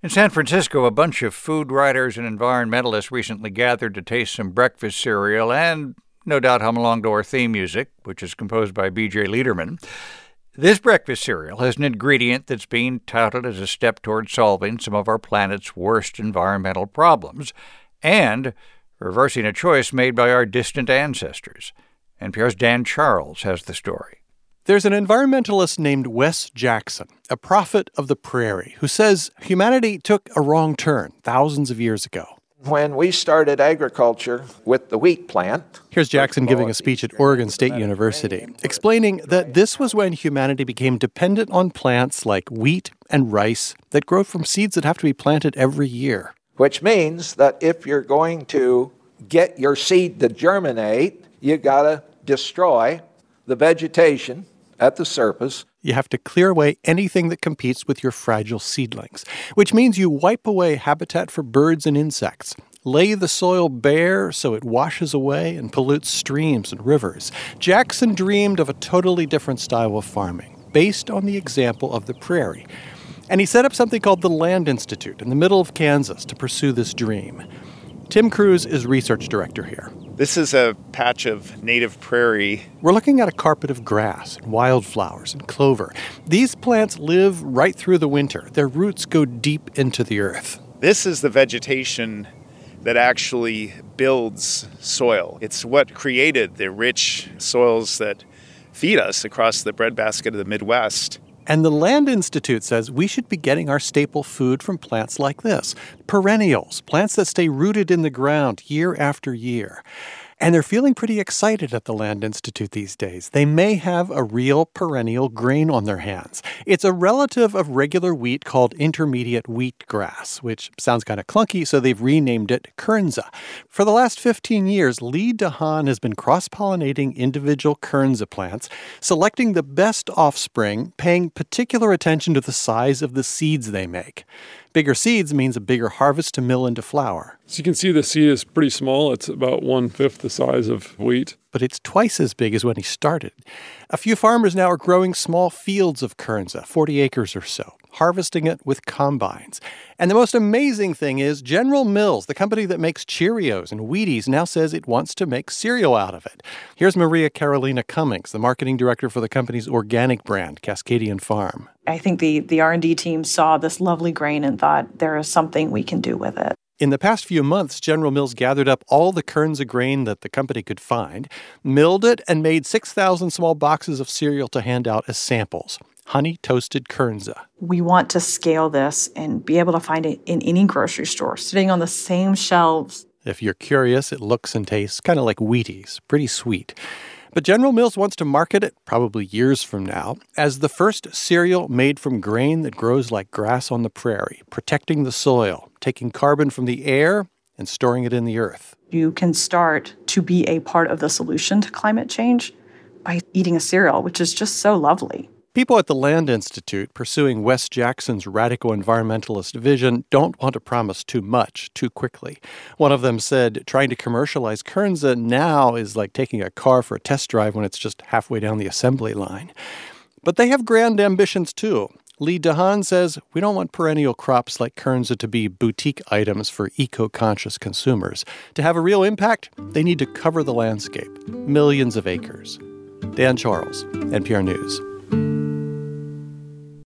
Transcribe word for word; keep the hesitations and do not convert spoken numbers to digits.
In San Francisco, a bunch of food writers and environmentalists recently gathered to taste some breakfast cereal and no doubt hum along to our theme music, which is composed by B J Liederman. This breakfast cereal has an ingredient that's being touted as a step toward solving some of our planet's worst environmental problems and reversing a choice made by our distant ancestors. N P R's Dan Charles has the story. There's an environmentalist named Wes Jackson, a prophet of the prairie, who says humanity took a wrong turn thousands of years ago. When we started agriculture with the wheat plant... Here's Jackson giving a speech at Oregon State University, explaining that this was when humanity became dependent on plants like wheat and rice that grow from seeds that have to be planted every year. Which means that if you're going to get your seed to germinate, you got to destroy the vegetation at the surface. You have to clear away anything that competes with your fragile seedlings, which means you wipe away habitat for birds and insects, lay the soil bare so it washes away and pollutes streams and rivers. Jackson dreamed of a totally different style of farming, based on the example of the prairie. And he set up something called the Land Institute in the middle of Kansas to pursue this dream. Tim Cruz is research director here. This is a patch of native prairie. We're looking at a carpet of grass and wildflowers and clover. These plants live right through the winter. Their roots go deep into the earth. This is the vegetation that actually builds soil. It's what created the rich soils that feed us across the breadbasket of the Midwest. And the Land Institute says we should be getting our staple food from plants like this, perennials, plants that stay rooted in the ground year after year. And they're feeling pretty excited at the Land Institute these days. They may have a real perennial grain on their hands. It's a relative of regular wheat called intermediate wheatgrass, which sounds kind of clunky, so they've renamed it Kernza. For the last fifteen years, Lee DeHaan has been cross-pollinating individual Kernza plants, selecting the best offspring, paying particular attention to the size of the seeds they make. Bigger seeds means a bigger harvest to mill into flour. So you can see the seed is pretty small. It's about one-fifth the size of wheat. But it's twice as big as when he started. A few farmers now are growing small fields of Kernza, forty acres or so, harvesting it with combines. And the most amazing thing is General Mills, the company that makes Cheerios and Wheaties, now says it wants to make cereal out of it. Here's Maria Carolina Cummings, the marketing director for the company's organic brand, Cascadian Farm. I think the, the R and D team saw this lovely grain and thought there is something we can do with it. In the past few months, General Mills gathered up all the Kernza grain that the company could find, milled it, and made six thousand small boxes of cereal to hand out as samples. Honey-toasted Kernza. We want to scale this and be able to find it in any grocery store, sitting on the same shelves. If you're curious, it looks and tastes kind of like Wheaties, pretty sweet. But General Mills wants to market it, probably years from now, as the first cereal made from grain that grows like grass on the prairie, protecting the soil, taking carbon from the air and storing it in the earth. You can start to be a part of the solution to climate change by eating a cereal, which is just so lovely. People at the Land Institute pursuing Wes Jackson's radical environmentalist vision don't want to promise too much too quickly. One of them said trying to commercialize Kernza now is like taking a car for a test drive when it's just halfway down the assembly line. But they have grand ambitions too. Lee DeHaan says we don't want perennial crops like Kernza to be boutique items for eco-conscious consumers. To have a real impact, they need to cover the landscape, millions of acres. Dan Charles, N P R News.